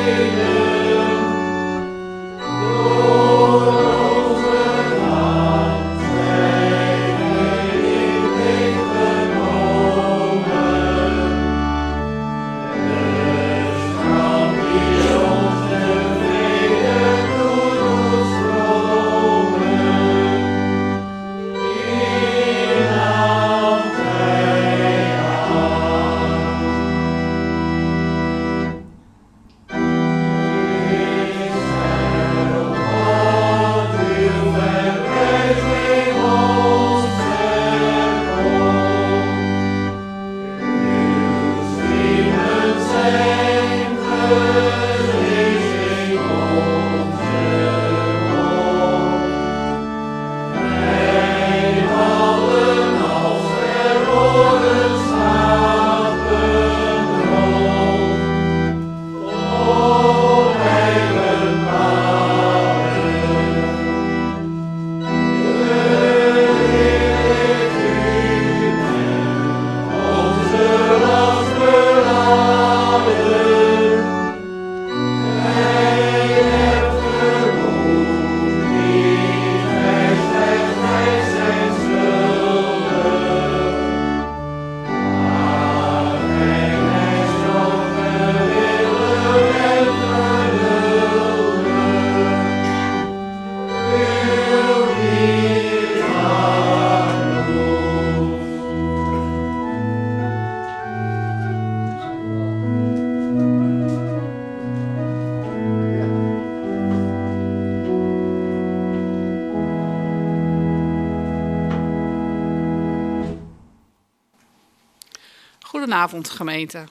Goedenavond, gemeente.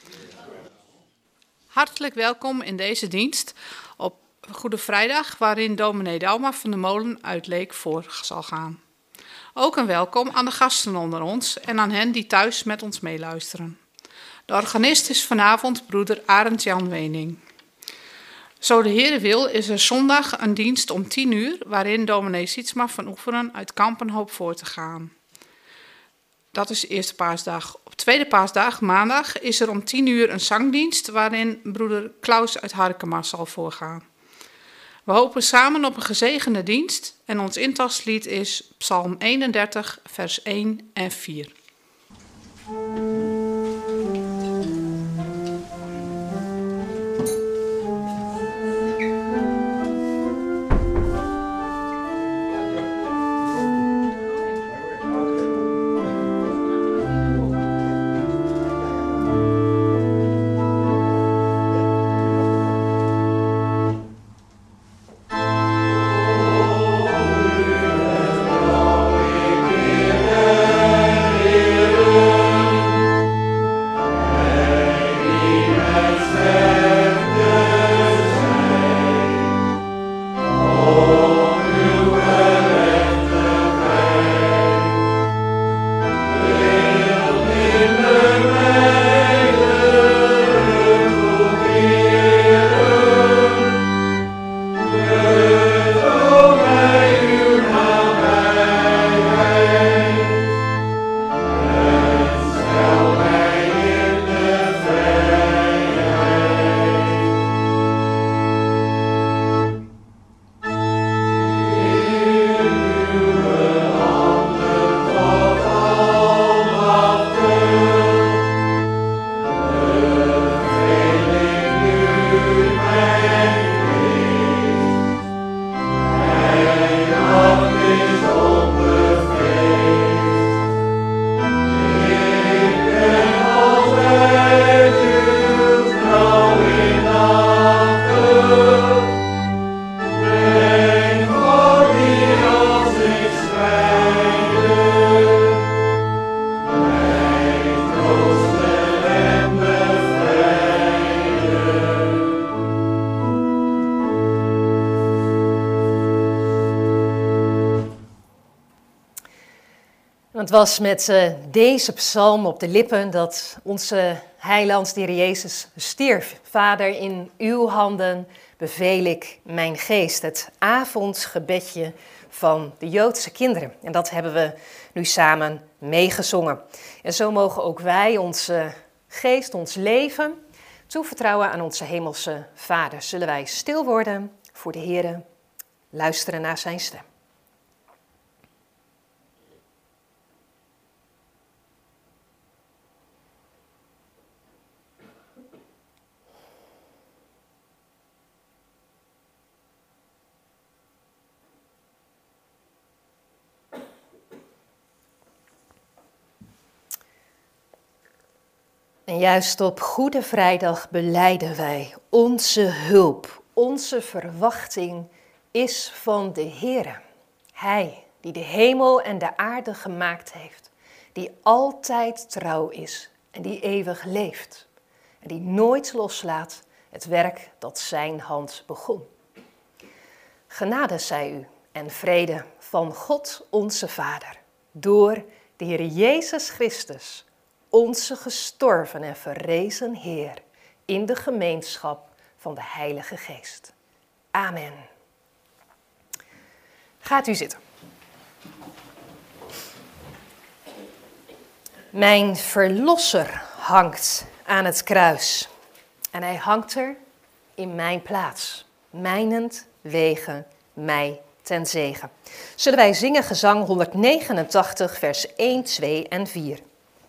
Hartelijk welkom in deze dienst op Goede Vrijdag, waarin dominee Douwma van de Molen uit Leek voor zal gaan. Ook een welkom aan de gasten onder ons en aan hen die thuis met ons meeluisteren. De organist is vanavond broeder Arend Jan Wening. Zo de Heere wil is er zondag een dienst om 10 uur, waarin dominee Sietsma van Oefenen uit Kampen hoopt voor te gaan. Dat is de eerste paasdag. Op tweede paasdag, maandag, is er om 10 uur een zangdienst waarin broeder Klaus uit Harkema zal voorgaan. We hopen samen op een gezegende dienst en ons intastlied is Psalm 31, vers 1 en 4. Het was met deze psalm op de lippen dat onze heiland, de Heer Jezus, stierf. Vader, in uw handen beveel ik mijn geest. Het avondgebedje van de Joodse kinderen. En dat hebben we nu samen meegezongen. En zo mogen ook wij onze geest, ons leven, toevertrouwen aan onze hemelse Vader. Zullen wij stil worden voor de Heere, luisteren naar zijn stem. En juist op Goede Vrijdag belijden wij onze hulp, onze verwachting is van de Heere. Hij die de hemel en de aarde gemaakt heeft, die altijd trouw is en die eeuwig leeft. En die nooit loslaat het werk dat zijn hand begon. Genade zij u en vrede van God onze Vader, door de Heer Jezus Christus, onze gestorven en verrezen Heer, in de gemeenschap van de Heilige Geest. Amen. Gaat u zitten. Mijn verlosser hangt aan het kruis en hij hangt er in mijn plaats, mijnentwege mij ten zegen. Zullen wij zingen gezang 189 vers 1, 2 en 4.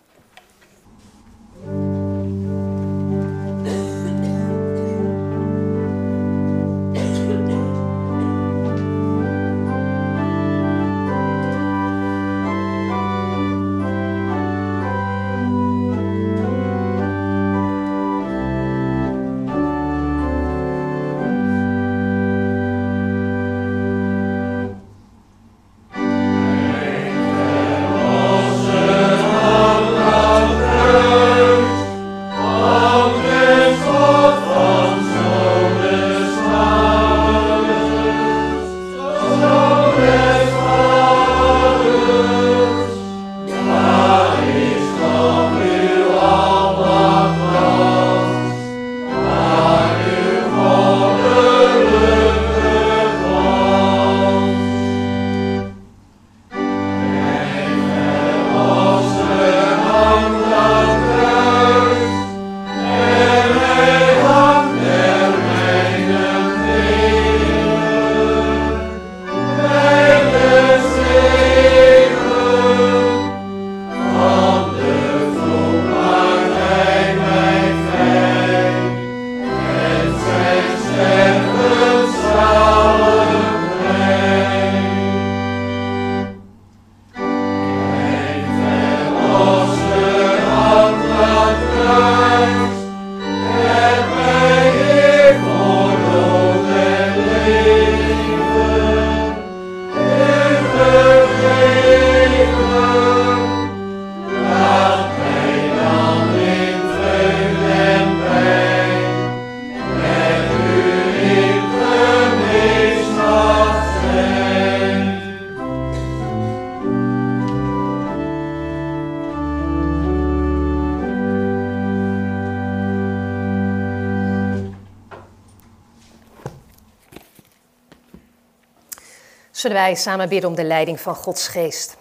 Zullen wij samen bidden om de leiding van Gods geest.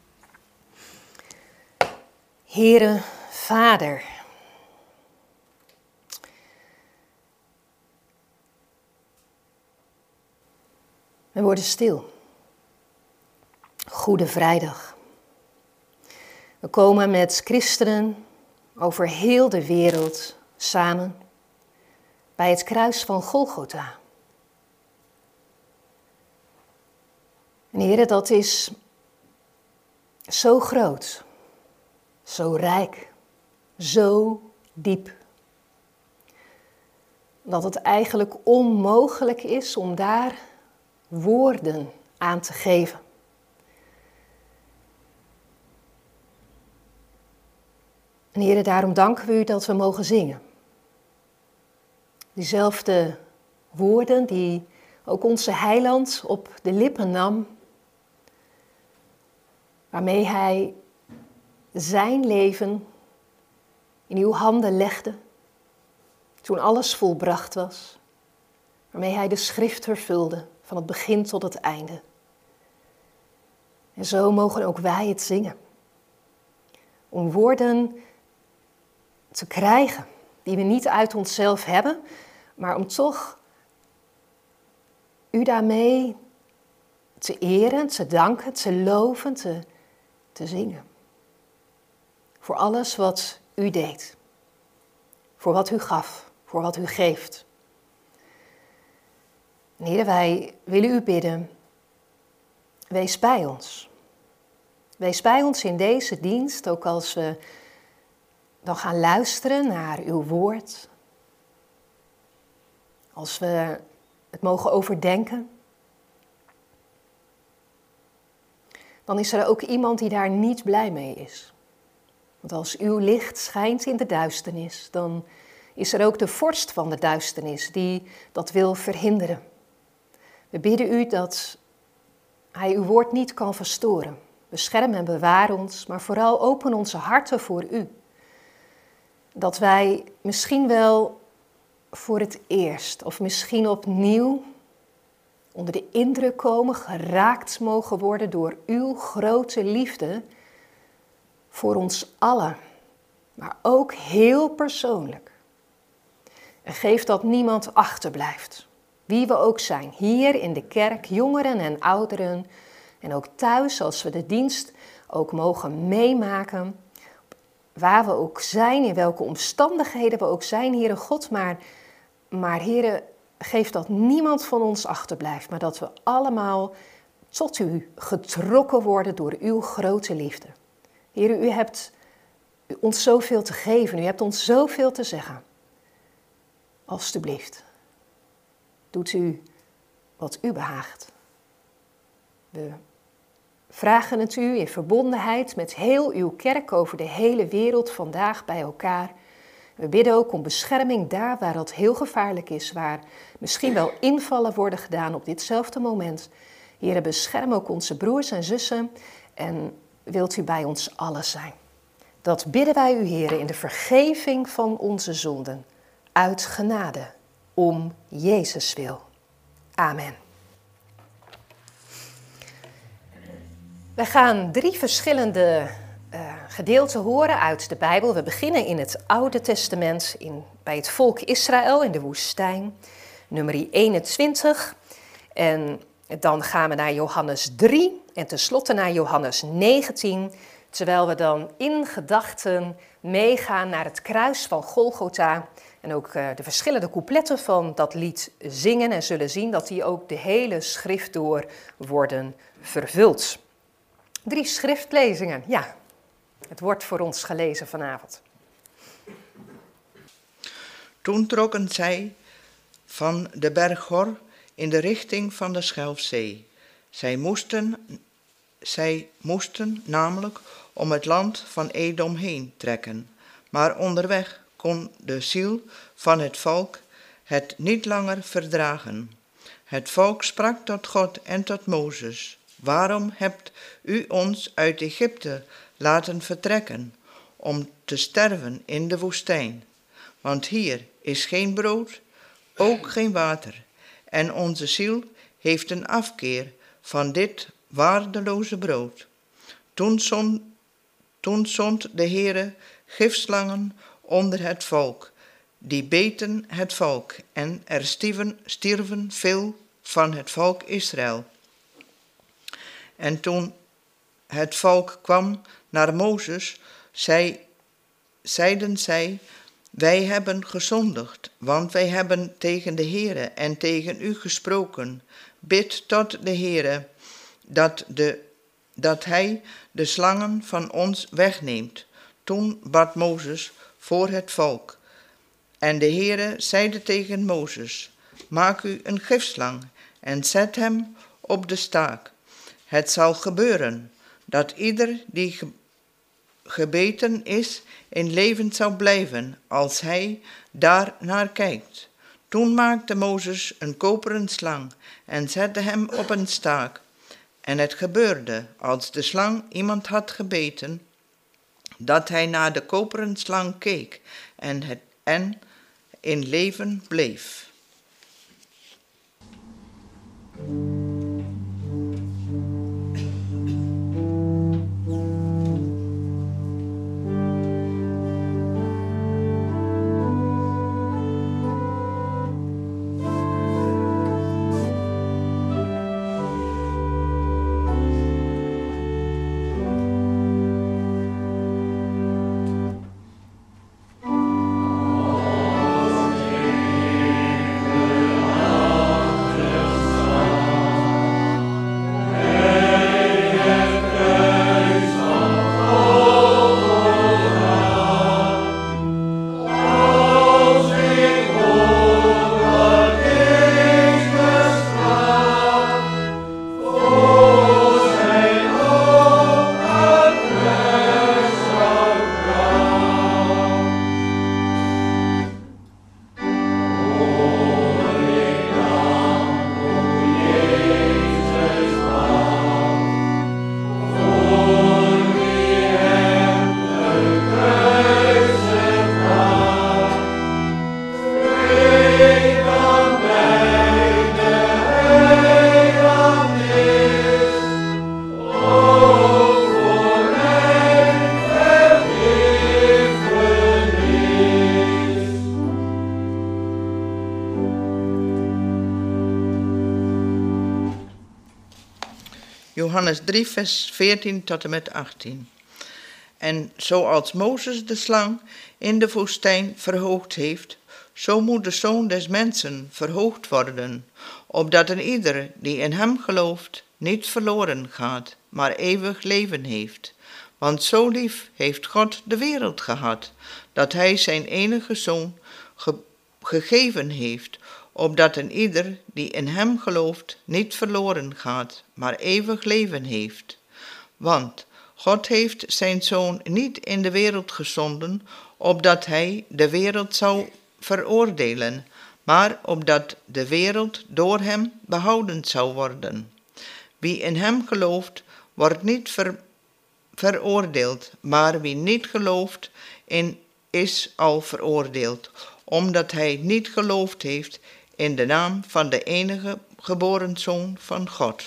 Heere, Vader. We worden stil. Goede Vrijdag. We komen met christenen over heel de wereld samen bij het kruis van Golgotha. En Heere, dat is zo groot, zo rijk, zo diep, dat het eigenlijk onmogelijk is om daar woorden aan te geven. En Heere, daarom danken we u dat we mogen zingen. Diezelfde woorden die ook onze heiland op de lippen nam, waarmee hij zijn leven in uw handen legde, toen alles volbracht was, waarmee hij de schrift vervulde, van het begin tot het einde. En zo mogen ook wij het zingen, om woorden te krijgen die we niet uit onszelf hebben, maar om toch u daarmee te eren, te danken, te loven, te zingen. Voor alles wat u deed, voor wat u gaf, voor wat u geeft. En Heer, wij willen u bidden, wees bij ons. Wees bij ons in deze dienst, ook als we dan gaan luisteren naar uw woord. Als we het mogen overdenken. Dan is er ook iemand die daar niet blij mee is. Want als uw licht schijnt in de duisternis, dan is er ook de vorst van de duisternis die dat wil verhinderen. We bidden u dat hij uw woord niet kan verstoren. Bescherm en bewaar ons, maar vooral open onze harten voor u. Dat wij misschien wel voor het eerst of misschien opnieuw onder de indruk komen, geraakt mogen worden door uw grote liefde voor ons allen, maar ook heel persoonlijk. En geef dat niemand achterblijft, wie we ook zijn, hier in de kerk, jongeren en ouderen, en ook thuis als we de dienst ook mogen meemaken, waar we ook zijn, in welke omstandigheden we ook zijn, Heere God, maar Heere, geef dat niemand van ons achterblijft, maar dat we allemaal tot u getrokken worden door uw grote liefde. Heere, u hebt ons zoveel te geven, u hebt ons zoveel te zeggen. Alsjeblieft, doet u wat u behaagt. We vragen het u in verbondenheid met heel uw kerk over de hele wereld vandaag bij elkaar. We bidden ook om bescherming daar waar dat heel gevaarlijk is, waar misschien wel invallen worden gedaan op ditzelfde moment. Heere, bescherm ook onze broers en zussen en wilt u bij ons allen zijn. Dat bidden wij u, Heere, in de vergeving van onze zonden, uit genade, om Jezus wil. Amen. We gaan 3 verschillende gedeelten horen uit de Bijbel. We beginnen in het Oude Testament, bij het volk Israël in de woestijn, nummer 21. En dan gaan we naar Johannes 3 en tenslotte naar Johannes 19, terwijl we dan in gedachten meegaan naar het kruis van Golgotha en ook de verschillende coupletten van dat lied zingen en zullen zien dat die ook de hele schrift door worden vervuld. 3 schriftlezingen, ja. Het wordt voor ons gelezen vanavond. Toen trokken zij van de berg Hor in de richting van de Schelfzee. Zij moesten namelijk om het land van Edom heen trekken. Maar onderweg kon de ziel van het volk het niet langer verdragen. Het volk sprak tot God en tot Mozes: waarom hebt u ons uit Egypte laten vertrekken om te sterven in de woestijn? Want hier is geen brood, ook geen water. En onze ziel heeft een afkeer van dit waardeloze brood. Toen zond de Heere gifslangen onder het volk, die beten het volk, en er stierven veel van het volk Israël. En toen het volk kwam naar Mozes, zeiden zij: wij hebben gezondigd, want wij hebben tegen de Heere en tegen u gesproken. Bid tot de Heere dat hij de slangen van ons wegneemt. Toen bad Mozes voor het volk. En de Heere zeide tegen Mozes: maak u een gifslang en zet hem op de staak. Het zal gebeuren dat ieder die gebeten is in leven zal blijven als hij daar naar kijkt. Toen maakte Mozes een koperen slang en zette hem op een staak. En het gebeurde, als de slang iemand had gebeten, dat hij naar de koperen slang keek en in leven bleef. Johannes 3, vers 14 tot en met 18. En zoals Mozes de slang in de woestijn verhoogd heeft, zo moet de Zoon des Mensen verhoogd worden, opdat een ieder die in hem gelooft niet verloren gaat, maar eeuwig leven heeft. Want zo lief heeft God de wereld gehad, dat hij zijn enige Zoon gegeven heeft, opdat een ieder die in hem gelooft niet verloren gaat, maar eeuwig leven heeft. Want God heeft zijn Zoon niet in de wereld gezonden, opdat hij de wereld zou veroordelen, maar opdat de wereld door hem behouden zou worden. Wie in hem gelooft, wordt niet veroordeeld, maar wie niet gelooft is al veroordeeld, omdat hij niet geloofd heeft in de naam van de enige geboren Zoon van God.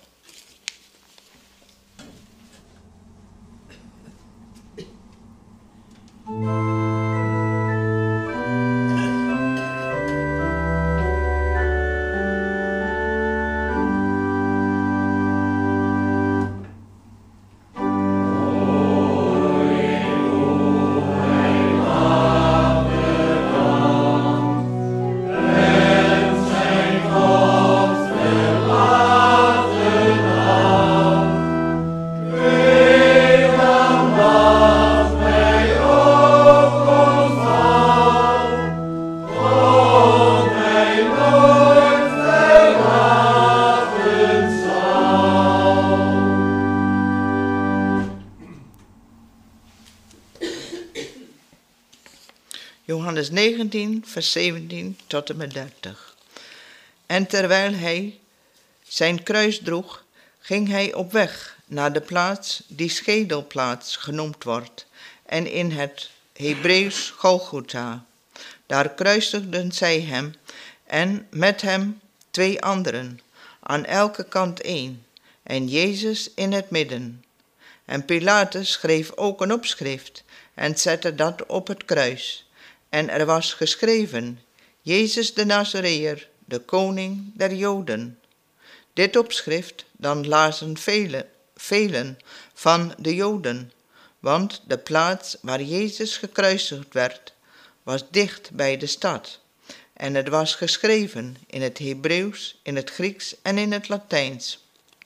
Johannes 19, vers 17 tot en met 30. En terwijl hij zijn kruis droeg, ging hij op weg naar de plaats die Schedelplaats genoemd wordt, en in het Hebreeuws Golgotha. Daar kruisigden zij hem en met hem 2 anderen, aan elke kant 1, en Jezus in het midden. En Pilatus schreef ook een opschrift en zette dat op het kruis. En er was geschreven, Jezus de Nazareër, de koning der Joden. Dit opschrift dan lazen velen van de Joden, want de plaats waar Jezus gekruisigd werd, was dicht bij de stad. En het was geschreven in het Hebreeuws, in het Grieks en in het Latijns.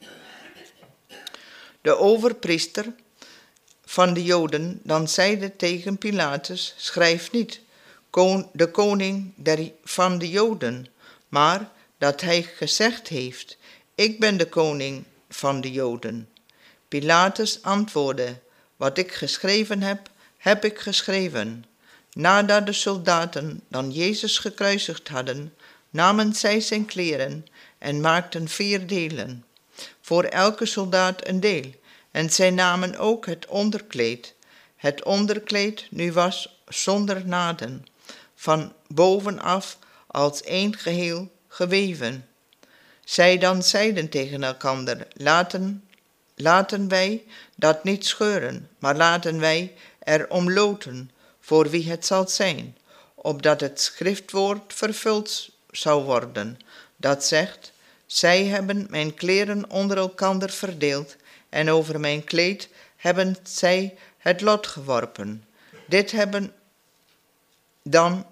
De overpriester van de Joden dan zeide tegen Pilatus, schrijf niet, de koning van de Joden, maar dat hij gezegd heeft, ik ben de koning van de Joden. Pilatus antwoordde, wat ik geschreven heb, heb ik geschreven. Nadat de soldaten dan Jezus gekruisigd hadden, namen zij zijn kleren en maakten 4 delen, voor elke soldaat een deel, en zij namen ook het onderkleed. Het onderkleed nu was zonder naden, van bovenaf als één geheel geweven. Zij dan zeiden tegen elkander, laten wij dat niet scheuren, maar laten wij er om loten, voor wie het zal zijn, opdat het schriftwoord vervuld zou worden, dat zegt, zij hebben mijn kleren onder elkander verdeeld, en over mijn kleed hebben zij het lot geworpen. Dit hebben dan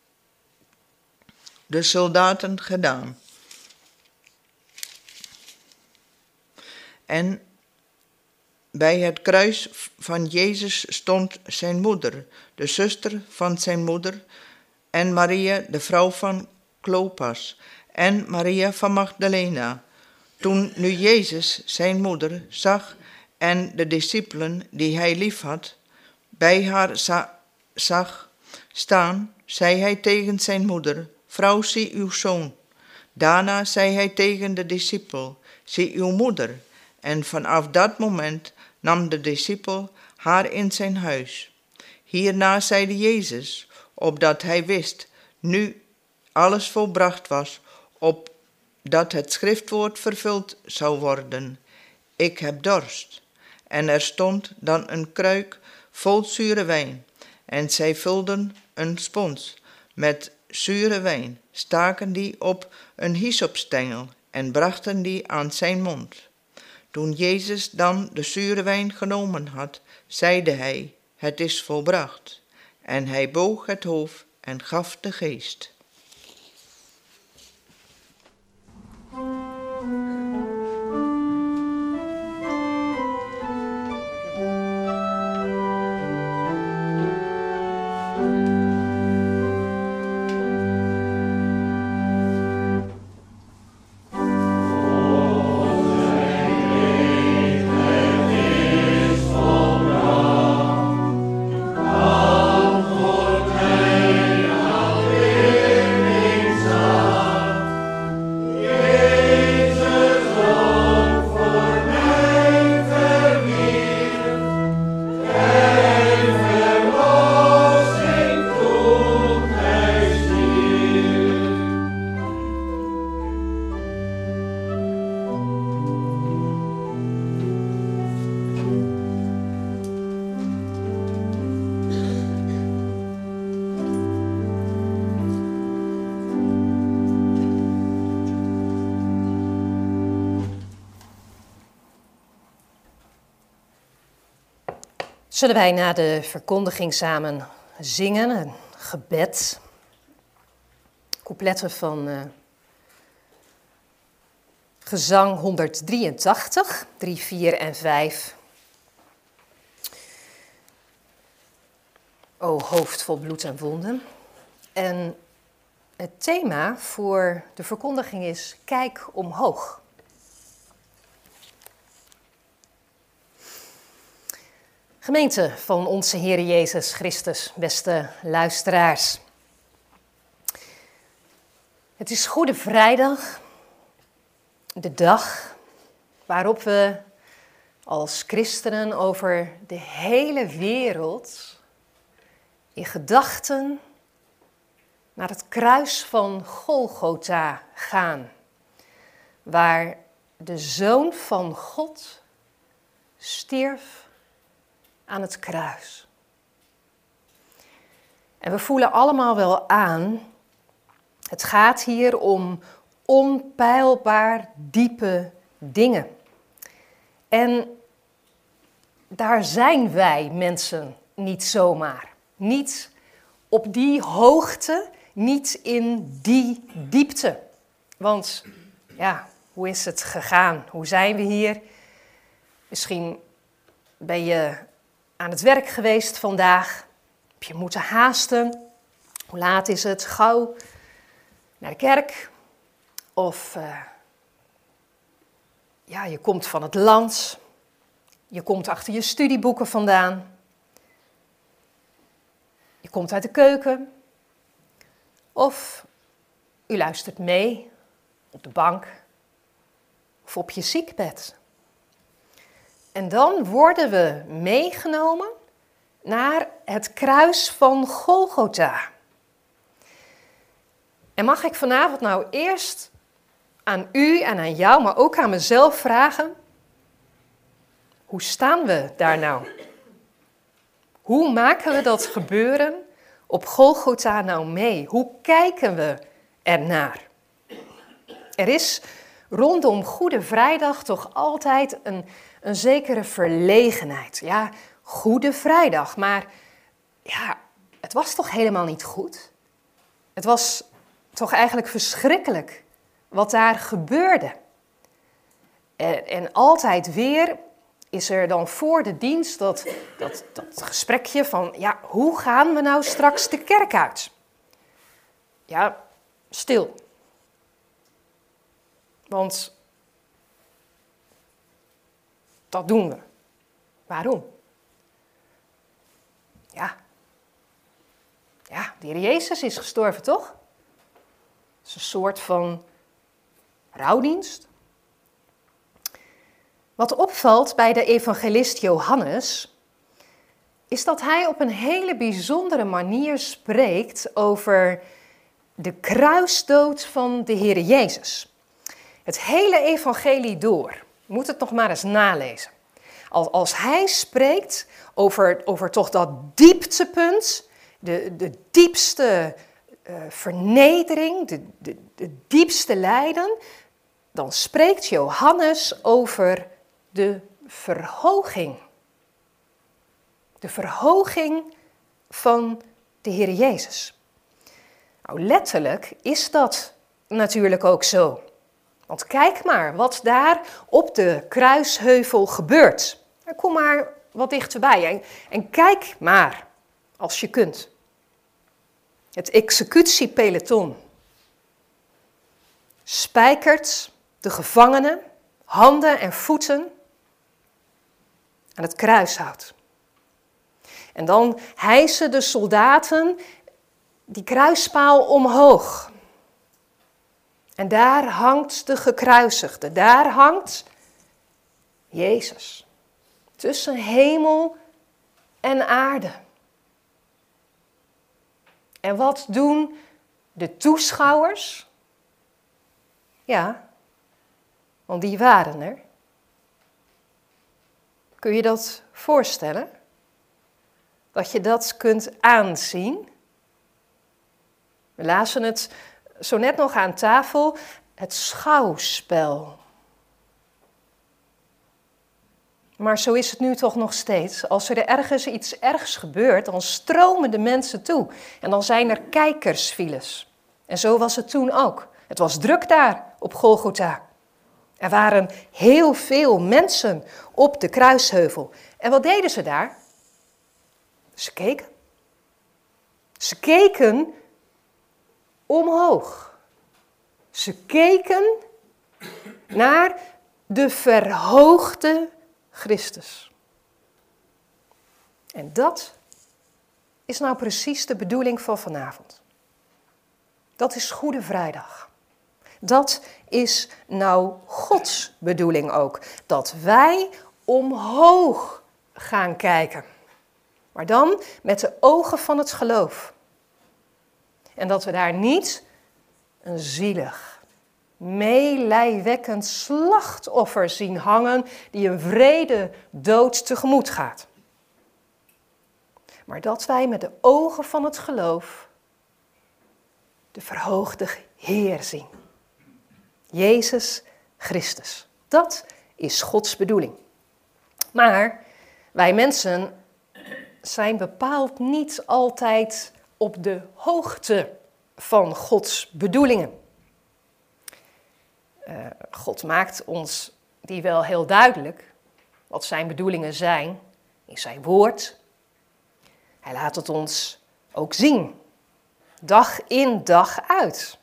de soldaten gedaan. En bij het kruis van Jezus stond zijn moeder, de zuster van zijn moeder, en Maria, de vrouw van Klopas, en Maria van Magdalena. Toen nu Jezus zijn moeder zag en de discipelen die hij liefhad, bij haar zag staan, zei hij tegen zijn moeder, vrouw, zie uw zoon. Daarna zei hij tegen de discipel, zie uw moeder. En vanaf dat moment nam de discipel haar in zijn huis. Hierna zeide Jezus, opdat hij wist, nu alles volbracht was, opdat het schriftwoord vervuld zou worden. Ik heb dorst. En er stond dan een kruik vol zure wijn. En zij vulden een spons met zure wijn, staken die op een hyssopstengel en brachten die aan zijn mond. Toen Jezus dan de zure wijn genomen had, zeide hij, het is volbracht. En hij boog het hoofd en gaf de geest. Zullen wij na de verkondiging samen zingen, een gebed, coupletten van gezang 183, 3, 4 en 5. O hoofd vol bloed en wonden. En het thema voor de verkondiging is kijk omhoog. Gemeente van onze Heer Jezus Christus, beste luisteraars. Het is Goede Vrijdag, de dag waarop we als christenen over de hele wereld in gedachten naar het kruis van Golgotha gaan, waar de Zoon van God stierf aan het kruis. En we voelen allemaal wel aan, het gaat hier om onpeilbaar diepe dingen. En daar zijn wij mensen niet zomaar. Niet op die hoogte, niet in die diepte. Want ja, hoe is het gegaan? Hoe zijn we hier? Misschien ben je aan het werk geweest vandaag. Heb je moeten haasten? Hoe laat is het? Gauw naar de kerk. Of je komt van het land. Je komt achter je studieboeken vandaan. Je komt uit de keuken. Of u luistert mee op de bank of op je ziekbed. En dan worden we meegenomen naar het kruis van Golgotha. En mag ik vanavond nou eerst aan u en aan jou, maar ook aan mezelf vragen, hoe staan we daar nou? Hoe maken we dat gebeuren op Golgotha nou mee? Hoe kijken we ernaar? Er is rondom Goede Vrijdag toch altijd een zekere verlegenheid. Ja, Goede Vrijdag, maar ja, het was toch helemaal niet goed? Het was toch eigenlijk verschrikkelijk wat daar gebeurde. En altijd weer is er dan voor de dienst dat gesprekje van, ja, hoe gaan we nou straks de kerk uit? Ja, stil. Want dat doen we. Waarom? Ja, de Heer Jezus is gestorven, toch? Het is een soort van rouwdienst. Wat opvalt bij de evangelist Johannes, is dat hij op een hele bijzondere manier spreekt over de kruisdood van de Heer Jezus. Het hele evangelie door. Je moet het nog maar eens nalezen. Als hij spreekt over toch dat dieptepunt, de diepste vernedering, de diepste lijden, dan spreekt Johannes over de verhoging. De verhoging van de Heer Jezus. Nou, letterlijk is dat natuurlijk ook zo. Want kijk maar wat daar op de kruisheuvel gebeurt. Kom maar wat dichterbij en kijk maar als je kunt. Het executiepeloton spijkert de gevangenen, handen en voeten aan het kruishout. En dan hijsen de soldaten die kruispaal omhoog. En daar hangt de gekruisigde, daar hangt Jezus. Tussen hemel en aarde. En wat doen de toeschouwers? Ja, want die waren er. Kun je dat voorstellen? Dat je dat kunt aanzien? We lazen het zo net nog aan tafel, het schouwspel. Maar zo is het nu toch nog steeds. Als er ergens iets ergs gebeurt, dan stromen de mensen toe. En dan zijn er kijkersfiles. En zo was het toen ook. Het was druk daar op Golgotha. Er waren heel veel mensen op de kruisheuvel. En wat deden ze daar? Ze keken. Ze keken omhoog. Ze keken naar de verhoogde Christus. En dat is nou precies de bedoeling van vanavond. Dat is Goede Vrijdag. Dat is nou Gods bedoeling ook. Dat wij omhoog gaan kijken. Maar dan met de ogen van het geloof. En dat we daar niet een zielig, meelijwekkend slachtoffer zien hangen die een wrede dood tegemoet gaat. Maar dat wij met de ogen van het geloof de verhoogde Heer zien. Jezus Christus. Dat is Gods bedoeling. Maar wij mensen zijn bepaald niet altijd op de hoogte van Gods bedoelingen. God maakt ons die wel heel duidelijk, wat zijn bedoelingen zijn, in zijn woord. Hij laat het ons ook zien, dag in dag uit.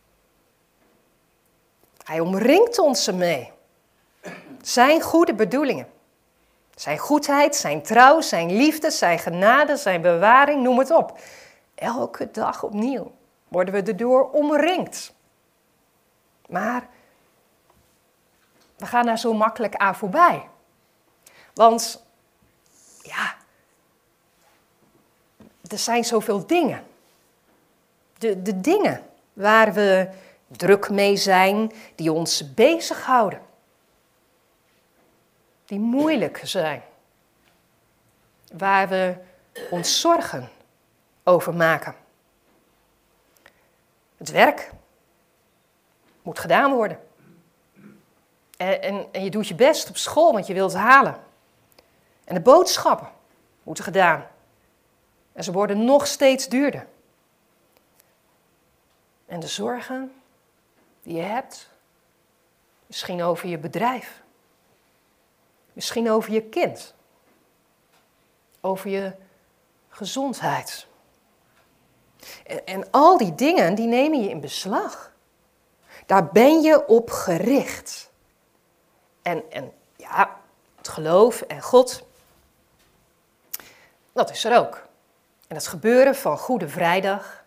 Hij omringt ons ermee. Zijn goede bedoelingen. Zijn goedheid, zijn trouw, zijn liefde, zijn genade, zijn bewaring, noem het op. Elke dag opnieuw worden we erdoor omringd. Maar we gaan daar zo makkelijk aan voorbij. Want, ja, er zijn zoveel dingen. De dingen waar we druk mee zijn, die ons bezighouden. Die moeilijk zijn. Waar we ons zorgen over maken. Het werk moet gedaan worden. En je doet je best op school, want je wilt het halen. En de boodschappen moeten gedaan. En ze worden nog steeds duurder. En de zorgen die je hebt, misschien over je bedrijf. Misschien over je kind. Over je gezondheid. En al die dingen, die nemen je in beslag. Daar ben je op gericht. En ja, het geloof en God, dat is er ook. En het gebeuren van Goede Vrijdag,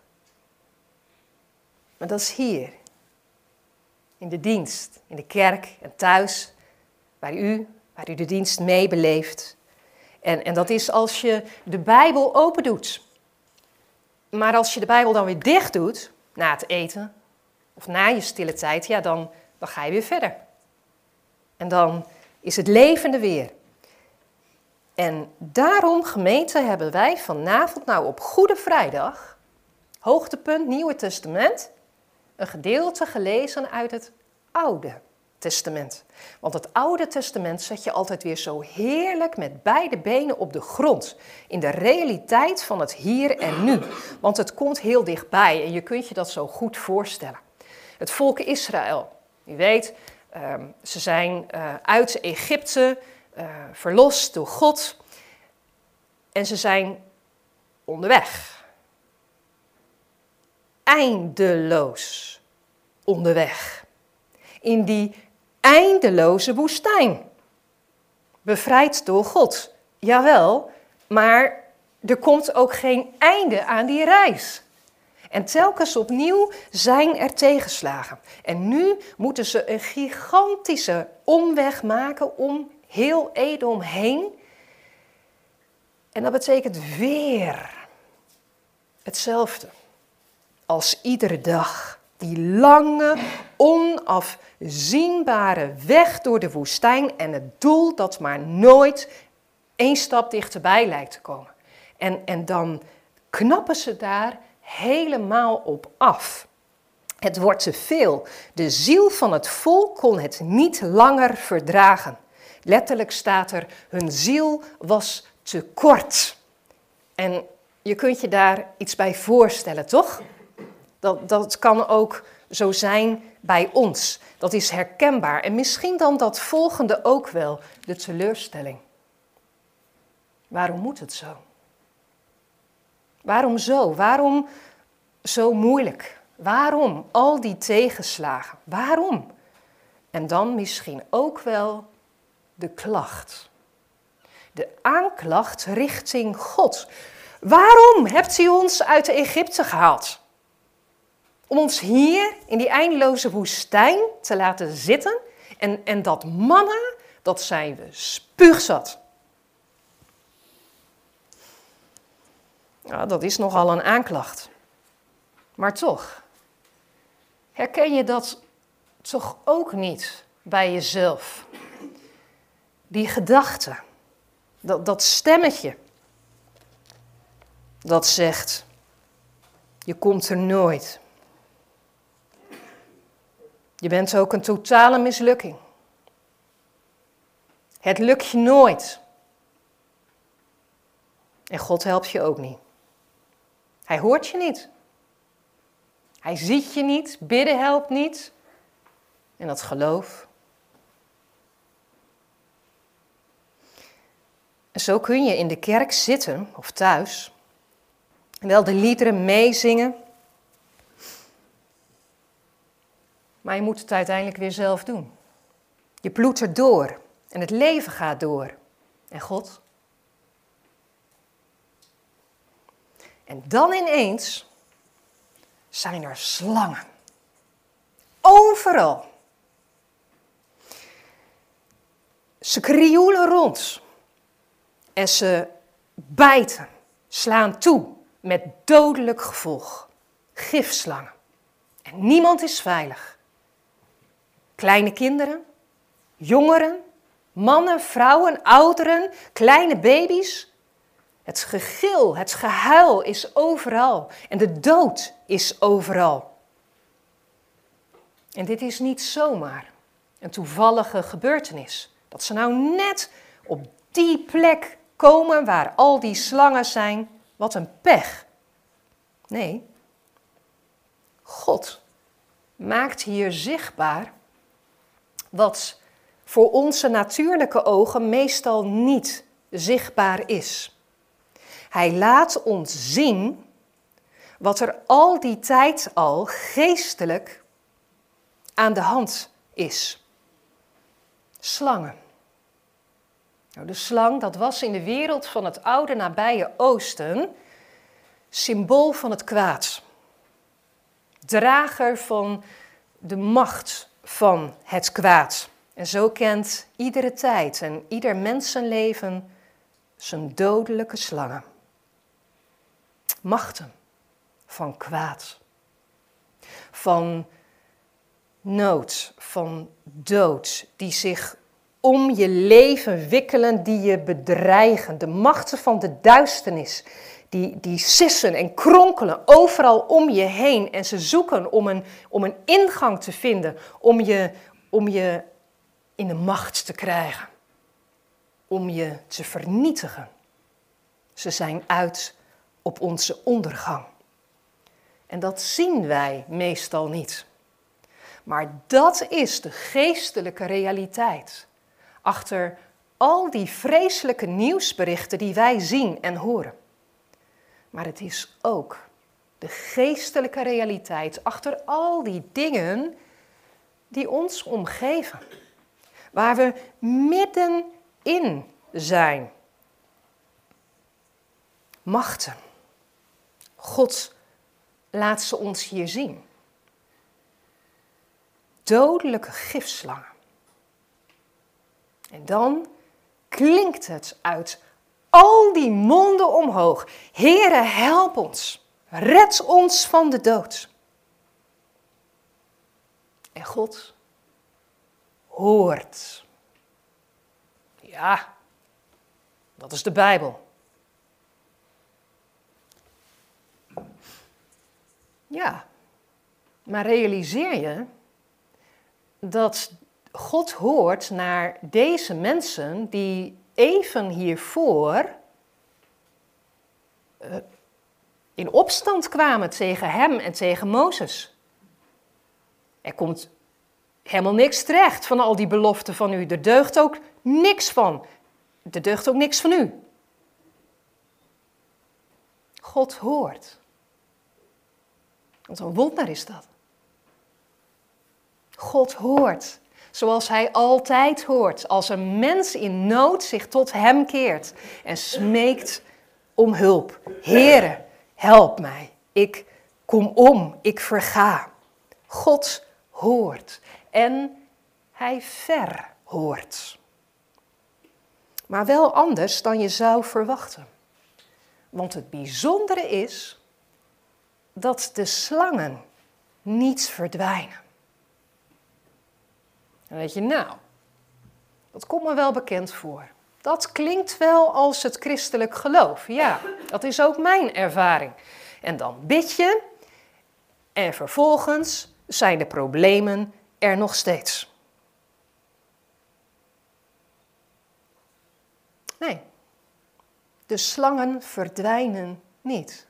maar dat is hier. In de dienst, in de kerk en thuis, waar u de dienst mee beleeft. En dat is als je de Bijbel open doet. Maar als je de Bijbel dan weer dicht doet, na het eten of na je stille tijd, ja, dan ga je weer verder. En dan is het levende weer. En daarom, gemeente, hebben wij vanavond nou op Goede Vrijdag, hoogtepunt Nieuwe Testament, een gedeelte gelezen uit het Oude Testament. Want het Oude Testament zet je altijd weer zo heerlijk met beide benen op de grond. In de realiteit van het hier en nu. Want het komt heel dichtbij en je kunt je dat zo goed voorstellen. Het volk Israël, u weet, ze zijn uit Egypte verlost door God. En ze zijn onderweg. Eindeloos onderweg. In die eindeloze woestijn. Bevrijd door God. Jawel, maar er komt ook geen einde aan die reis. En telkens opnieuw zijn er tegenslagen. En nu moeten ze een gigantische omweg maken om heel Edom heen. En dat betekent weer hetzelfde als iedere dag. Die lange, onafzienbare weg door de woestijn en het doel dat maar nooit één stap dichterbij lijkt te komen. En dan knappen ze daar helemaal op af. Het wordt te veel. De ziel van het volk kon het niet langer verdragen. Letterlijk staat er, hun ziel was te kort. En je kunt je daar iets bij voorstellen, toch? Dat kan ook zo zijn bij ons. Dat is herkenbaar. En misschien dan dat volgende ook wel, de teleurstelling. Waarom moet het zo? Waarom zo? Waarom zo moeilijk? Waarom al die tegenslagen? Waarom? En dan misschien ook wel de klacht. De aanklacht richting God. Waarom hebt u ons uit Egypte gehaald? Om ons hier in die eindeloze woestijn te laten zitten. En dat manna, dat zijn we spuugzat. Nou, dat is nogal een aanklacht. Maar toch, herken je dat toch ook niet bij jezelf? Die gedachte, dat stemmetje, dat zegt, je komt er nooit. Je bent ook een totale mislukking. Het lukt je nooit. En God helpt je ook niet. Hij hoort je niet. Hij ziet je niet, bidden helpt niet. En dat geloof. En zo kun je in de kerk zitten, of thuis, en wel de liederen meezingen. Maar je moet het uiteindelijk weer zelf doen. Je ploetert door en het leven gaat door. En God? En dan ineens zijn er slangen. Overal. Ze krioelen rond. En ze bijten, slaan toe met dodelijk gevolg. Gifslangen. En niemand is veilig. Kleine kinderen, jongeren, mannen, vrouwen, ouderen, kleine baby's. Het gegil, het gehuil is overal en de dood is overal. En dit is niet zomaar een toevallige gebeurtenis. Dat ze nou net op die plek komen waar al die slangen zijn, wat een pech. Nee, God maakt hier zichtbaar wat voor onze natuurlijke ogen meestal niet zichtbaar is. Hij laat ons zien wat er al die tijd al geestelijk aan de hand is. Slangen. Nou, de slang, dat was in de wereld van het oude nabije Oosten symbool van het kwaad. Drager van de macht van het kwaad. En zo kent iedere tijd en ieder mensenleven zijn dodelijke slangen. Machten van kwaad. Van nood, van dood, die zich om je leven wikkelen, die je bedreigen. De machten van de duisternis, die sissen en kronkelen overal om je heen. En ze zoeken om een ingang te vinden, om je om je in de macht te krijgen, om je te vernietigen. Ze zijn uit op onze ondergang. En dat zien wij meestal niet. Maar dat is de geestelijke realiteit achter al die vreselijke nieuwsberichten die wij zien en horen. Maar het is ook de geestelijke realiteit achter al die dingen die ons omgeven. Waar we middenin zijn. Machten. God laat ze ons hier zien. Dodelijke gifslangen. En dan klinkt het uit al die monden omhoog. Heere, help ons. Red ons van de dood. En God hoort. Ja, dat is de Bijbel. Ja, maar realiseer je dat God hoort naar deze mensen die even hiervoor in opstand kwamen tegen hem en tegen Mozes. Er komt helemaal niks terecht van al die beloften van u. Er deugt ook niks van. Er deugt ook niks van u. God hoort. Wat een wonder is dat. God hoort, zoals hij altijd hoort, als een mens in nood zich tot hem keert en smeekt om hulp. Heere, help mij, ik kom om, ik verga. God hoort en hij verhoort. Maar wel anders dan je zou verwachten. Want het bijzondere is dat de slangen niet verdwijnen. Dan weet je, nou, dat komt me wel bekend voor. Dat klinkt wel als het christelijk geloof. Ja, dat is ook mijn ervaring. En dan bid je en vervolgens zijn de problemen er nog steeds. Nee, de slangen verdwijnen niet.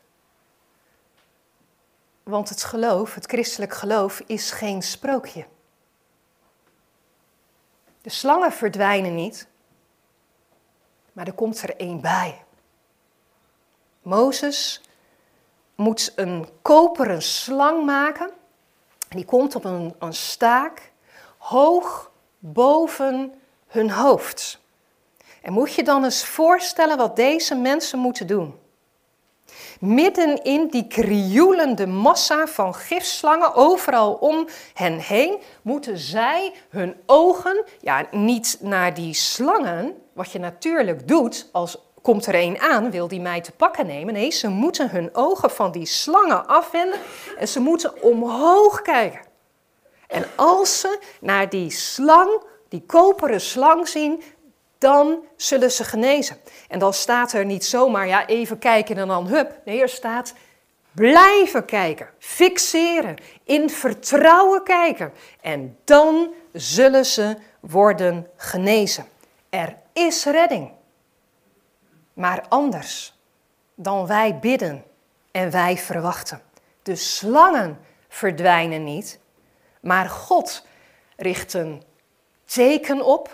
Want het geloof, het christelijk geloof, is geen sprookje. De slangen verdwijnen niet, maar er komt er één bij. Mozes moet een koperen slang maken. En die komt op een staak hoog boven hun hoofd. En moet je dan eens voorstellen wat deze mensen moeten doen. Midden in die krioelende massa van gifslangen overal om hen heen, moeten zij hun ogen, ja, niet naar die slangen, wat je natuurlijk doet als komt er een aan, wil die mij te pakken nemen. Nee, ze moeten hun ogen van die slangen afwenden en ze moeten omhoog kijken. En als ze naar die slang, die koperen slang zien, dan zullen ze genezen. En dan staat er niet zomaar, ja, even kijken en dan hup. Nee, er staat blijven kijken, fixeren, in vertrouwen kijken. En dan zullen ze worden genezen. Er is redding. Maar anders dan wij bidden en wij verwachten. De slangen verdwijnen niet, maar God richt een teken op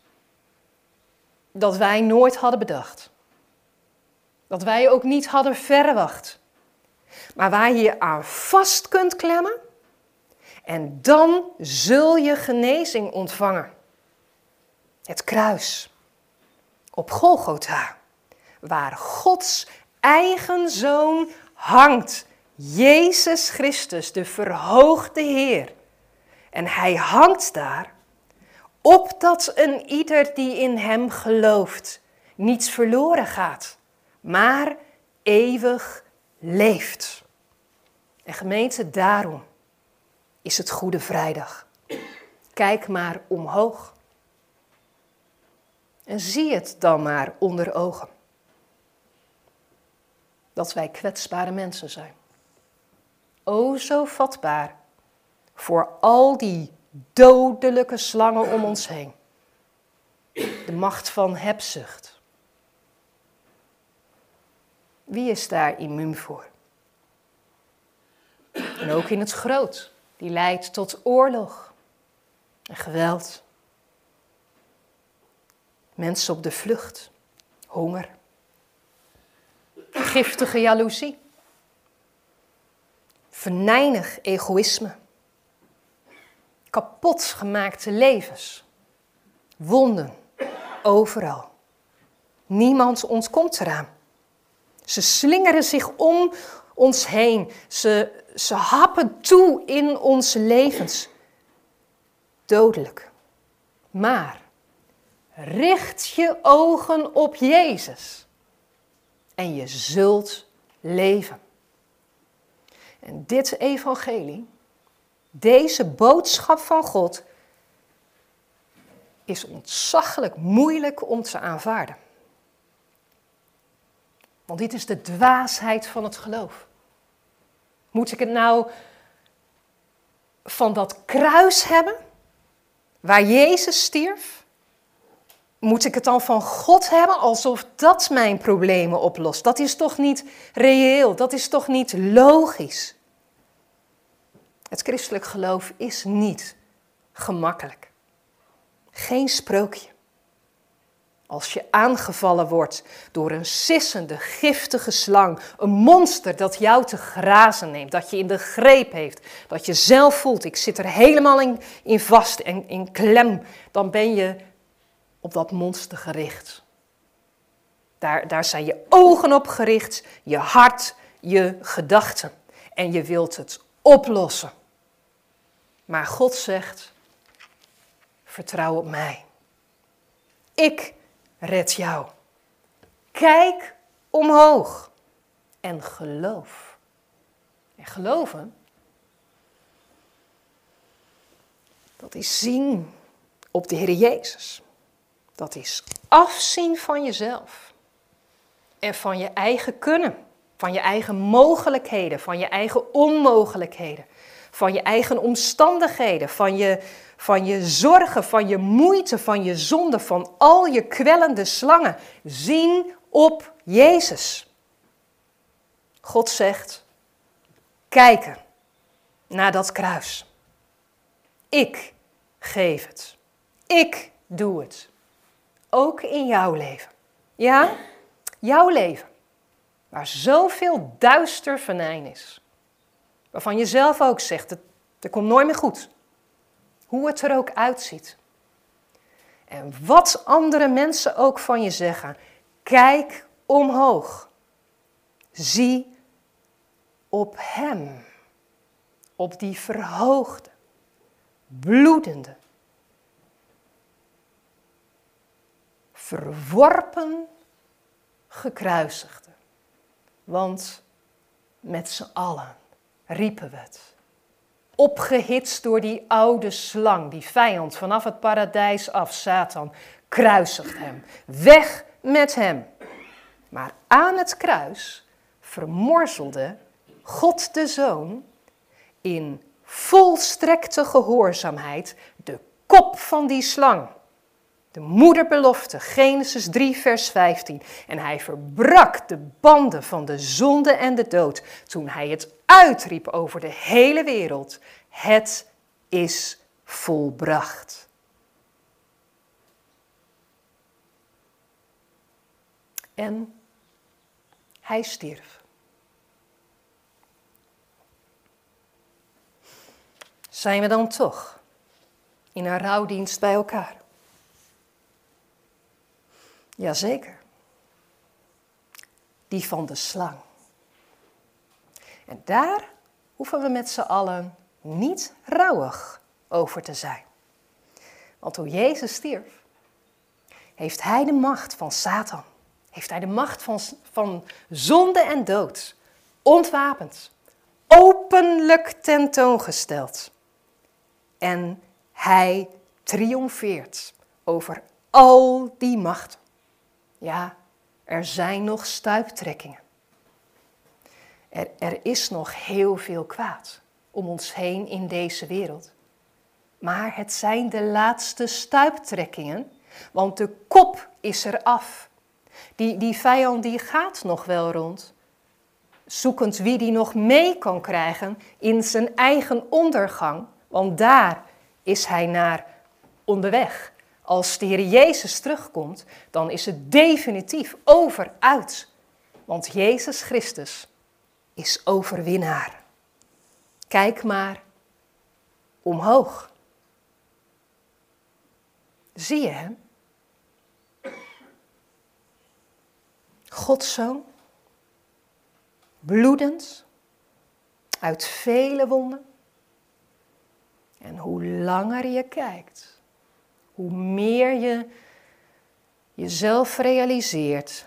dat wij nooit hadden bedacht. Dat wij ook niet hadden verwacht. Maar waar je je aan vast kunt klemmen en dan zul je genezing ontvangen. Het kruis op Golgotha, waar Gods eigen Zoon hangt. Jezus Christus, de verhoogde Heer. En hij hangt daar, opdat een ieder die in hem gelooft niets verloren gaat, maar eeuwig leeft. En gemeente, daarom is het Goede Vrijdag. Kijk maar omhoog. En zie het dan maar onder ogen. Dat wij kwetsbare mensen zijn. O, zo vatbaar voor al die dodelijke slangen om ons heen. De macht van hebzucht. Wie is daar immuun voor? En ook in het groot. Die leidt tot oorlog en geweld. Mensen op de vlucht, honger, giftige jaloezie, venijnig egoïsme, kapot gemaakte levens, wonden overal. Niemand ontkomt eraan. Ze slingeren zich om ons heen. Ze happen toe in onze levens. Dodelijk. Maar richt je ogen op Jezus en je zult leven. En dit evangelie, deze boodschap van God, is ontzaglijk moeilijk om te aanvaarden. Want dit is de dwaasheid van het geloof. Moet ik het nou van dat kruis hebben, waar Jezus stierf? Moet ik het dan van God hebben, alsof dat mijn problemen oplost? Dat is toch niet reëel, dat is toch niet logisch? Het christelijk geloof is niet gemakkelijk. Geen sprookje. Als je aangevallen wordt door een sissende, giftige slang, een monster dat jou te grazen neemt, dat je in de greep heeft, dat je zelf voelt, ik zit er helemaal in vast en in klem, dan ben je op dat monster gericht. Daar zijn je ogen op gericht, je hart, je gedachten. En je wilt het oplossen. Maar God zegt, vertrouw op mij. Ik red jou. Kijk omhoog en geloof. En geloven, dat is zien op de Heer Jezus. Dat is afzien van jezelf en van je eigen kunnen, van je eigen mogelijkheden, van je eigen onmogelijkheden, van je eigen omstandigheden, van je zorgen, van je moeite, van je zonde, van al je kwellende slangen. Zien op Jezus. God zegt, kijken naar dat kruis. Ik geef het. Ik doe het. Ook in jouw leven. Ja, jouw leven. Waar zoveel duister venijn is. Waarvan je zelf ook zegt, het komt nooit meer goed. Hoe het er ook uitziet. En wat andere mensen ook van je zeggen. Kijk omhoog. Zie op Hem. Op die verhoogde, bloedende, verworpen gekruisigde. Want met z'n allen riepen we het. Opgehitst door die oude slang, die vijand vanaf het paradijs af, Satan, kruisigt hem. Weg met hem. Maar aan het kruis vermorzelde God de Zoon in volstrekte gehoorzaamheid de kop van die slang. De moederbelofte, Genesis 3 vers 15. En hij verbrak de banden van de zonde en de dood toen hij het uitriep over de hele wereld. Het is volbracht. En hij stierf. Zijn we dan toch in een rouwdienst bij elkaar? Jazeker. Die van de slang. En daar hoeven we met z'n allen niet rouwig over te zijn. Want toen Jezus stierf, heeft hij de macht van Satan, heeft hij de macht van zonde en dood ontwapend, openlijk tentoongesteld. En hij triomfeert over al die machten. Ja, er zijn nog stuiptrekkingen. Er is nog heel veel kwaad om ons heen in deze wereld. Maar het zijn de laatste stuiptrekkingen, want de kop is eraf. Die vijand die gaat nog wel rond, zoekend wie die nog mee kan krijgen in zijn eigen ondergang. Want daar is hij naar onderweg. Als de Heer Jezus terugkomt, dan is het definitief over, uit. Want Jezus Christus is overwinnaar. Kijk maar omhoog. Zie je hem? Gods Zoon, bloedend, uit vele wonden. En hoe langer je kijkt, hoe meer je jezelf realiseert,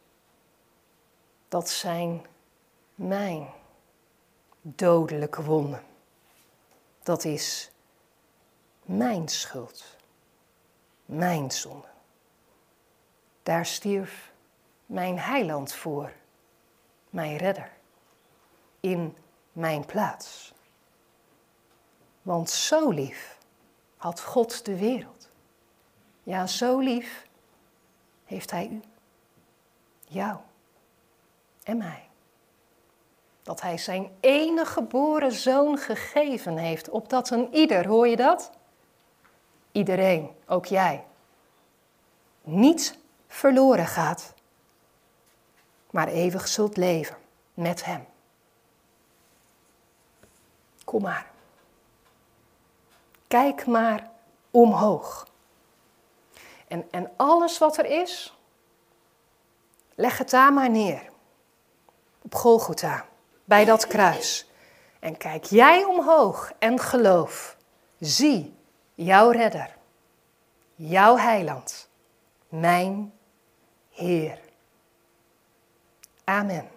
dat zijn mijn dodelijke wonden. Dat is mijn schuld, mijn zonde. Daar stierf mijn heiland voor, mijn redder, in mijn plaats. Want zo lief had God de wereld. Ja, zo lief heeft hij u, jou en mij. Dat hij zijn enige geboren zoon gegeven heeft, opdat een ieder, hoor je dat? Iedereen, ook jij, niet verloren gaat, maar eeuwig zult leven met hem. Kom maar. Kijk maar omhoog. En alles wat er is, leg het daar maar neer. Op Golgotha, bij dat kruis. En kijk jij omhoog en geloof. Zie jouw redder, jouw heiland, mijn Heer. Amen.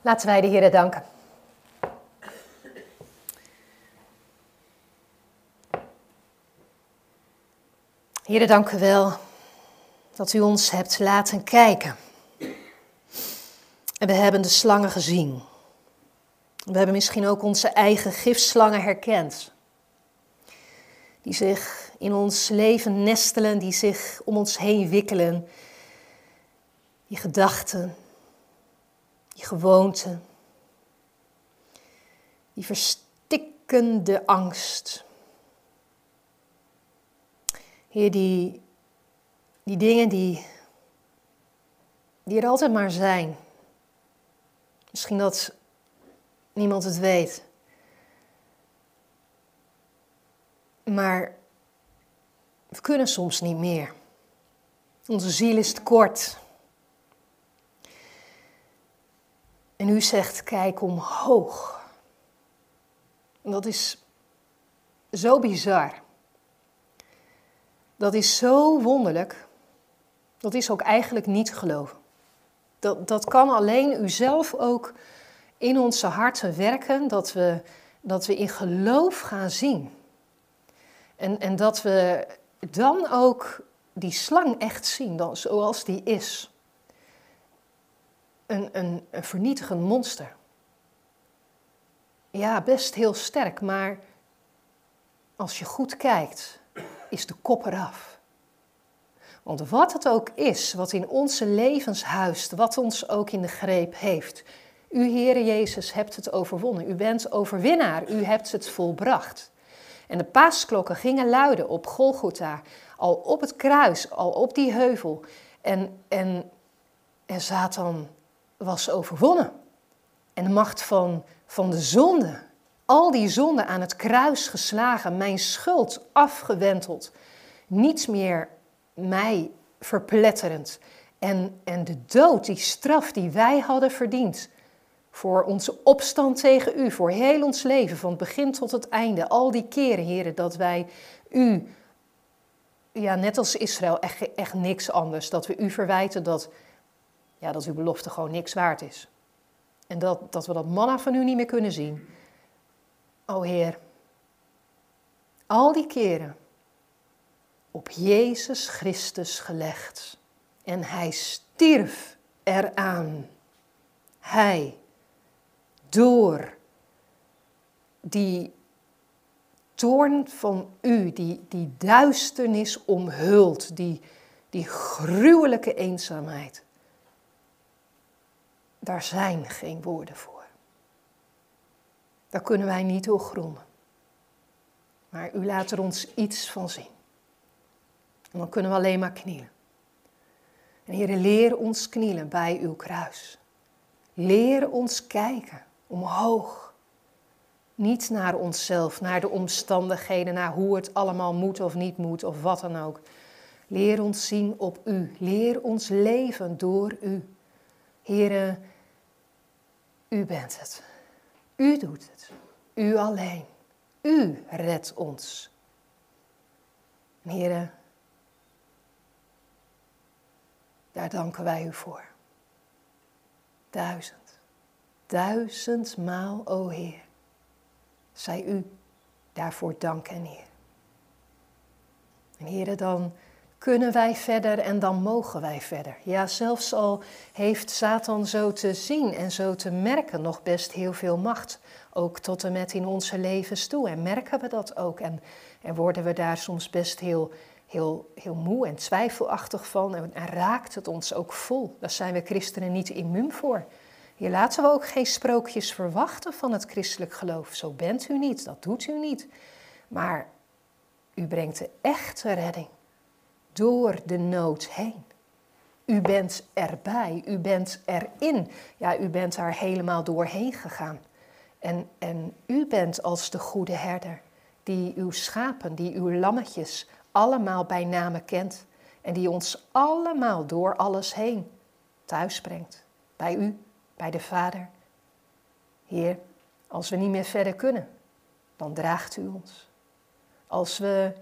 Laten wij de Heere danken. Heere, dank u wel dat u ons hebt laten kijken. En we hebben de slangen gezien. We hebben misschien ook onze eigen gifslangen herkend. Die zich in ons leven nestelen, die zich om ons heen wikkelen. Die gedachten, die gewoonten, die verstikkende angst. Heer, die dingen die er altijd maar zijn. Misschien dat niemand het weet. Maar we kunnen soms niet meer. Onze ziel is te kort. En u zegt, kijk omhoog. En dat is zo bizar. Dat is zo wonderlijk. Dat is ook eigenlijk niet te geloven. Dat kan alleen u zelf ook in onze harten werken, dat we in geloof gaan zien. En dat we dan ook die slang echt zien, dan, zoals die is. Een vernietigend monster. Ja, best heel sterk, maar als je goed kijkt, is de kop eraf. Want wat het ook is, wat in onze levens huist, wat ons ook in de greep heeft. U, Heere Jezus, hebt het overwonnen. U bent overwinnaar, u hebt het volbracht. En de paasklokken gingen luiden op Golgotha, al op het kruis, al op die heuvel. En Satan was overwonnen. En de macht van de zonde, al die zonden aan het kruis geslagen, mijn schuld afgewenteld, niets meer mij verpletterend. En de dood, die straf die wij hadden verdiend, voor onze opstand tegen u, voor heel ons leven, van het begin tot het einde, al die keren, Heere, dat wij u, ja, net als Israël, echt niks anders, dat we u verwijten dat uw belofte gewoon niks waard is. En dat we dat manna van u niet meer kunnen zien. O Heer, al die keren op Jezus Christus gelegd. En hij stierf eraan. Hij, door die toorn van u, die duisternis omhult, die gruwelijke eenzaamheid. Daar zijn geen woorden voor. Daar kunnen wij niet doorgronden. Maar u laat er ons iets van zien. En dan kunnen we alleen maar knielen. En Heere, leer ons knielen bij uw kruis. Leer ons kijken omhoog. Niet naar onszelf, naar de omstandigheden, naar hoe het allemaal moet of niet moet of wat dan ook. Leer ons zien op u. Leer ons leven door u. Heere, u bent het. U doet het. U alleen. U redt ons. Heere, daar danken wij u voor. 1000 maal, o Heer, zij u daarvoor dank en eer. En Heere, dan kunnen wij verder en dan mogen wij verder. Ja, zelfs al heeft Satan zo te zien en zo te merken nog best heel veel macht. Ook tot en met in onze levens toe. En merken we dat ook. En worden we daar soms best heel moe en twijfelachtig van. En raakt het ons ook vol. Daar zijn we christenen niet immuun voor. Hier laten we ook geen sprookjes verwachten van het christelijk geloof. Zo bent u niet, dat doet u niet. Maar u brengt de echte redding door de nood heen. U bent erbij, u bent erin. Ja, u bent daar helemaal doorheen gegaan. En u bent als de goede herder die uw schapen, die uw lammetjes allemaal bij name kent. En die ons allemaal door alles heen thuis brengt. Bij u, bij de Vader. Heer, als we niet meer verder kunnen, dan draagt u ons. Als we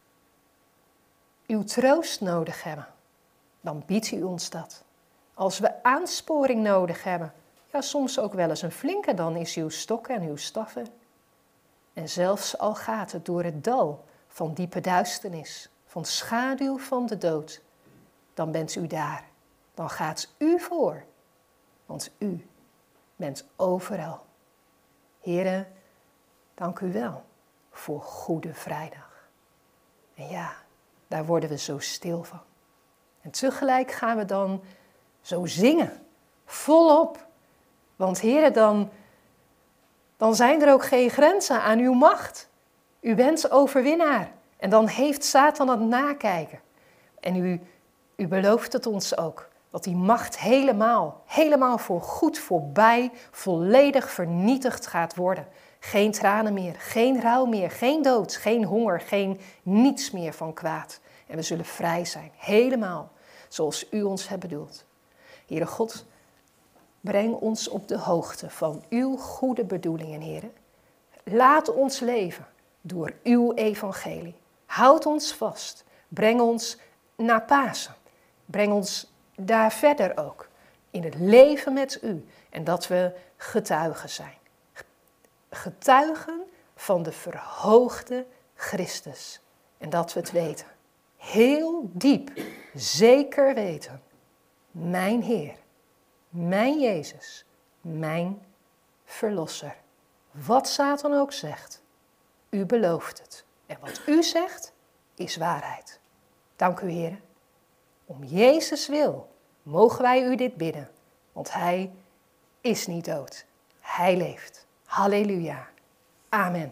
uw troost nodig hebben, dan biedt u ons dat. Als we aansporing nodig hebben, Ja, soms ook wel eens een flinke, dan is uw stok en uw staffen. En zelfs al gaat het door het dal van diepe duisternis, van schaduw van de dood, dan bent u daar. Dan gaat u voor, want u bent overal. Here, dank u wel voor Goede Vrijdag. En ja, daar worden we zo stil van. En tegelijk gaan we dan zo zingen, volop. Want Here, dan zijn er ook geen grenzen aan uw macht. U bent overwinnaar. En dan heeft Satan het nakijken. En u belooft het ons ook. Dat die macht helemaal voor goed voorbij, volledig vernietigd gaat worden. Geen tranen meer, geen rouw meer, geen dood, geen honger, geen niets meer van kwaad. En we zullen vrij zijn, helemaal zoals u ons hebt bedoeld. Heere God, breng ons op de hoogte van uw goede bedoelingen, Heere. Laat ons leven door uw evangelie. Houd ons vast. Breng ons naar Pasen. Breng ons daar verder ook. In het leven met u. En dat we getuigen zijn. Getuigen van de verhoogde Christus. En dat we het weten. Heel diep, zeker weten. Mijn Heer, mijn Jezus, mijn Verlosser. Wat Satan ook zegt, u belooft het. En wat u zegt, is waarheid. Dank u, Heer. Om Jezus wil mogen wij u dit bidden. Want hij is niet dood. Hij leeft. Halleluja. Amen.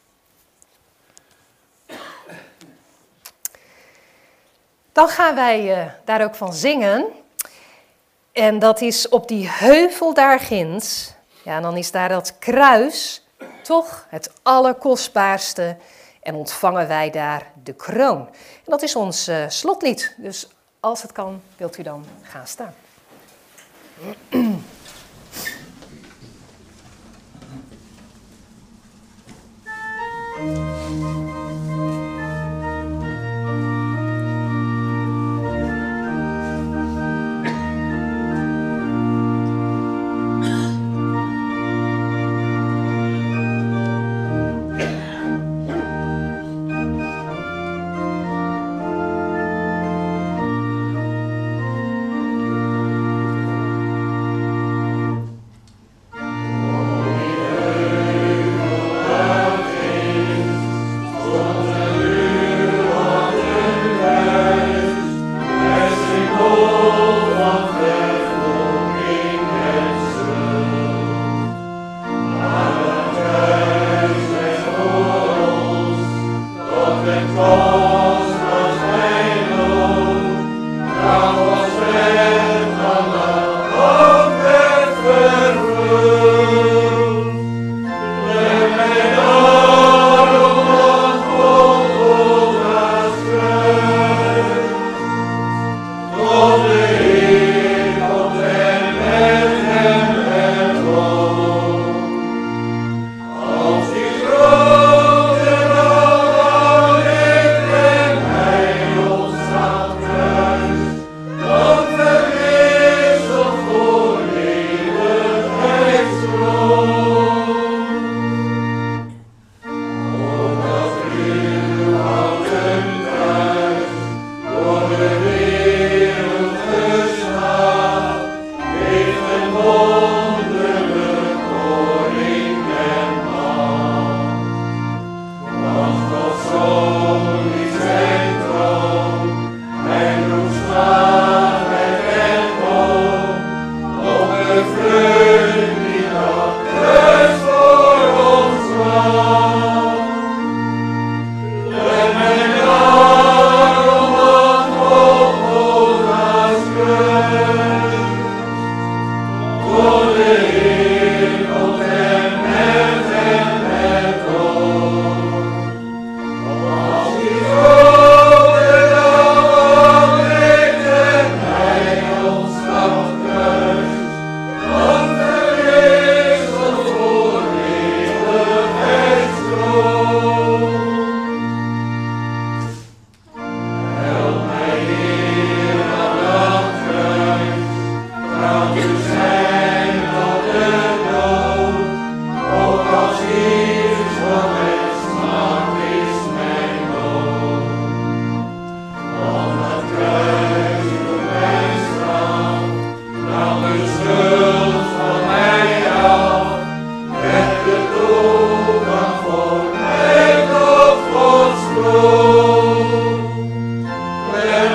Dan gaan wij daar ook van zingen. En dat is op die heuvel daar ginds. Ja, en dan is daar dat kruis toch het allerkostbaarste. En ontvangen wij daar de kroon. En dat is ons slotlied. Dus als het kan, wilt u dan gaan staan.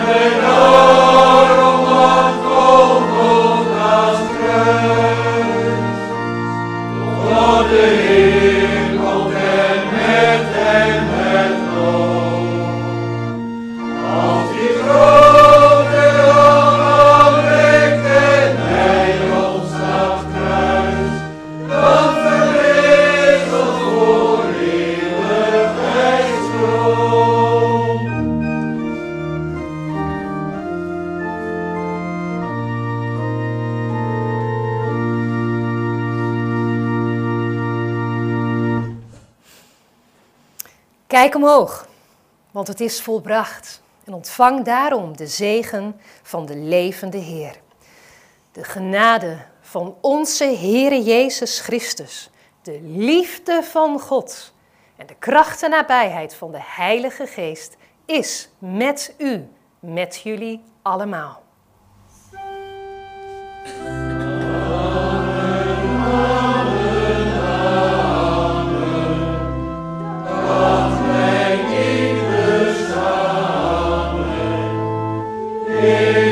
Kijk omhoog, want het is volbracht. En ontvang daarom de zegen van de levende Heer. De genade van onze Heere Jezus Christus, de liefde van God en de kracht en nabijheid van de Heilige Geest is met u, met jullie allemaal. Yeah.